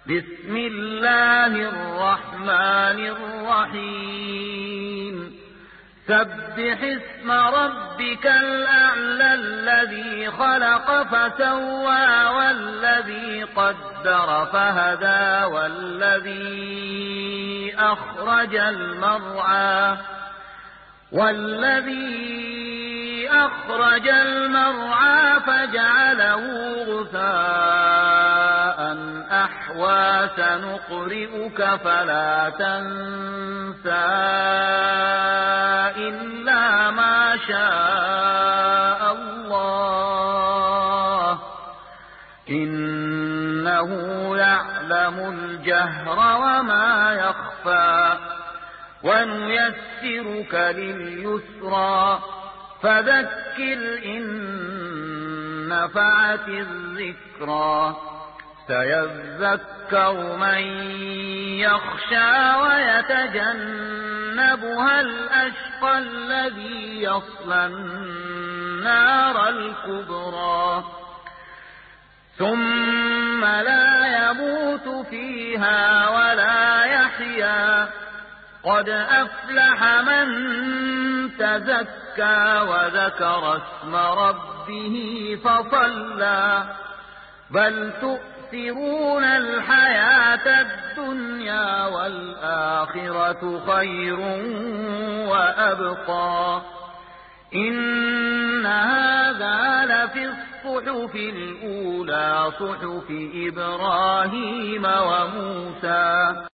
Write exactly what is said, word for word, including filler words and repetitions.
بسم الله الرحمن الرحيم سبح اسم ربك الأعلى الذي خلق فسوى والذي قدر فهدى والذي أخرج المرعى والذي أخرج المرعى فجعله غثاء أحوى سنقرئك فلا تنسى إلا ما شاء الله إنه يعلم الجهر وما يخفى ونيسرك لليسرى فذكر إن نفعت الذكرى سيذكر من يخشى ويتجنبها الأشقى الذي يصلى النار الكبرى ثم لا يموت فيها ولا يحيا قد أفلح من تزكى وذكر اسم ربه فصلى بل تؤثرون الحياة الدنيا والآخرة خير وأبقى إن هذا لفي الصحف الأولى صحف إبراهيم وموسى